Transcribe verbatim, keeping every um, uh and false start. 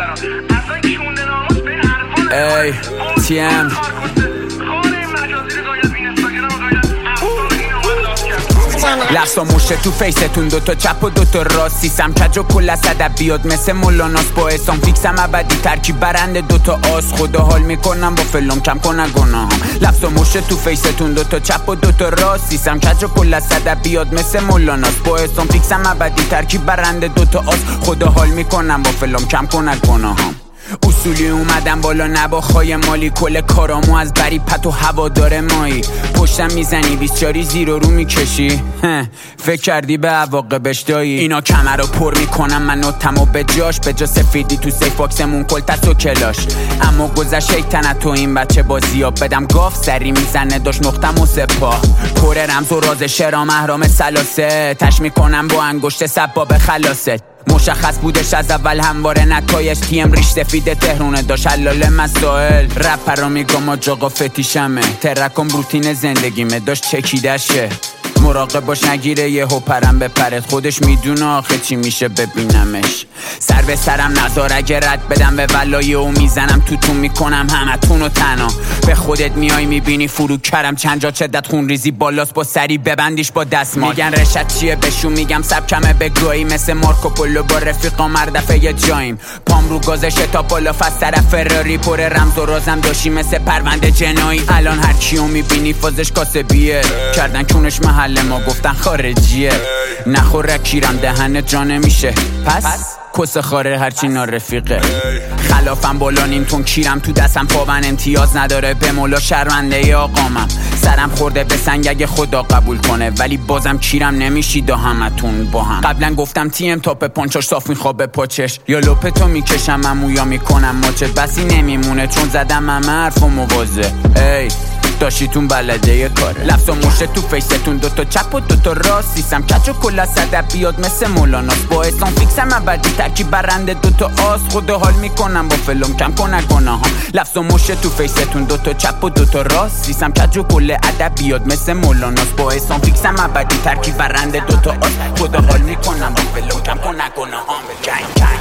ای تی ام لفظا مشه تو فیستون دوتا چپ و دوتا راست سیسم کج و کل از ادبیات مثل مولاناس با اسام فیکسم ابدی ترکی برنده دوتا آس خدا حال میکنم با فلوم کم کنه گناهم لفظا مشه تو فیستون دوتا چپ و دوتا راست سیسم کج و کل از ادبیات مثل مولاناس با اسام فیکسم ابدی ترکی برنده دوتا آس خدا حال میکنم با فلوم کم کنه گناهم اصولی اومدم بالا نباخای مالی کل کارامو از بری پت و هوادار مایی پشتم میزنی بیسچاری زیر و رو میکشی فکر کردی به عواقبش دایی اینا کمر رو پر میکنم من نوتمو به جاش به جا سفیدی تو سیف باکسمون کلتست و کلاش اما گذشت شیطنت تو این بچه بازیاب بدم گاف سری میزنه داشت نقطم و سپاه پر رمز و راز شرام احرام سلاسه تش میکنم با انگشت سباب خلاصت مشخص بودش از اول همواره نتایج تیم ریش سفید تهرونه داشت حلال مسائل رپر رو میگم آجاقا فتیشمه ترکم روتین زندگیمه داشت چکیدشه مراقب باش نگیره یه هو پرم بپرد خودش میدونه آخه چی میشه ببینمش سر به سرم نذار اگه رد بدم به ولایه و میزنم تو تو میکنم همه تونو تنها به خودت میای میبینی فرو کرم چند جا چدت خون ریزی بالاست با سری ببندیش با دستمال میگن رشد چیه بشون میگم سبکمه بگویی مثل مارکو پولو با رفیقا مردفه یه جاییم پام رو گازش تا بالا فست طرف فراری پر رمز و رازم داشی مثل پرونده جنایی الان هر کیو میبینی فازش کاسبیه کردن کونش محل ما گفتن خارجیه نخوره کیرم دهنت جا نمیشه پس کس خاره هرچی نارفیقه خلافم بالا نیم تون کیرم تو دستم پابن امتیاز نداره به مولا شرمنده ی آقامم سرم خورده به سنگ اگه خدا قبول کنه ولی بازم کیرم نمیشی دا همتون با هم قبلا گفتم تیم تاپ پانچاش صاف میخوابه پاچش یا لپتو میکشم امو یا میکنم ماچت بسی نمیمونه چون زدم همه حرف و موازه ای داشتیتون بلده یه کاره لفظ و مشه تو فیستون دوتا چپ و دوتا راست سیسم کچ و کل از ادبیات مثل مولاناس با اسلام فیکسم ابدی ترکی برنده دوتا آس خدا حال میکنم با فلوم کم کنه گناهم لفظ و مشه تو فیستون دوتا چپ و دوتا راست سیسم کچ و کل ادبیات مثل مولاناس با اسلام فیکسم ابدی ترکی برنده دوتا آس خدا حال میکنم با فلوم کم کنه گناهم